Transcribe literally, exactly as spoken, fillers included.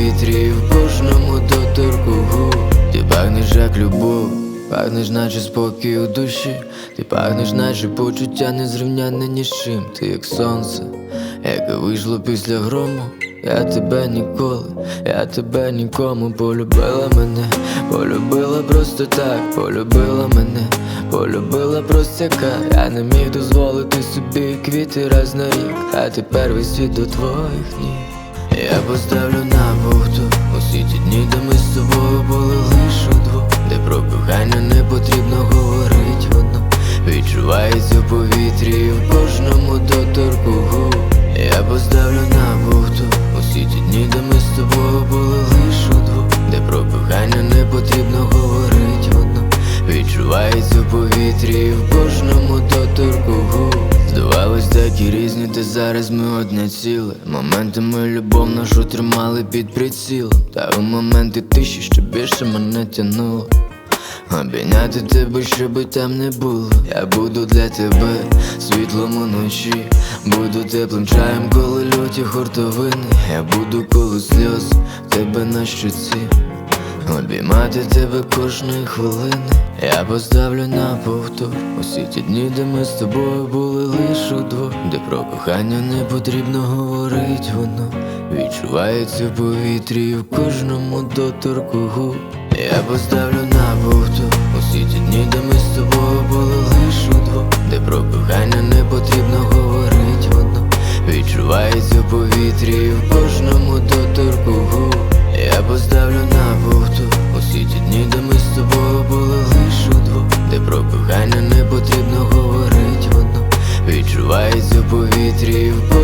повітрі, і в кожному доторку губ. Ти пахнеш як любов, пахнеш наче спокій у душі. Ти пахнеш наче почуття незрівняне ні з чим. Ти як сонце, яке вийшло після грому. Я тебе ніколи, я тебе нікому. Полюбила мене, полюбила просто так. Полюбила мене, полюбила простяка. Я не міг дозволити собі квіти раз на рік, а тепер весь світ до твоїх ніг. Я поставлю на повтор усі ті дні, де ми з тобою були лиш удвох, де про кохання не потрібно говорить, воно відчувається в повітрі, і в кожному доторку губ. Я поставлю на повтор усі ті дні, де ми з тобою були лиш удвох, де про кохання не потрібно говорить, воно відчувається в повітрі, і в кожному доторку губ. Здавалось, такі різні, та зараз ми одне ціле. Моментами любов нашу тримали під прицілом, та у моменти тиші ще більше мене тянуло обійняти тебе, щоби там не було. Я буду для тебе світлом уночі, буду теплим чаєм, коли люті хуртовини. Я буду, коли сльоз в тебе на щоці, обіймати тебе кожної хвилини. Я поставлю на повтор усі ті дні, де ми з тобою були лиш удвох, де про кохання не потрібно говорить, воно відчувається в повітрі, і в кожному доторку губ. Я поставлю на повтор усі ті дні, де ми з тобою були лиш удвох, де про кохання не потрібно говорить, воно відчувається в повітрі, і в кожному доторку губ. Я поставлю на повтор усі ті дні, де ми з тобою були лиш удвох, де про кохання не потрібно говорить, воно відчувається в повітрі, і в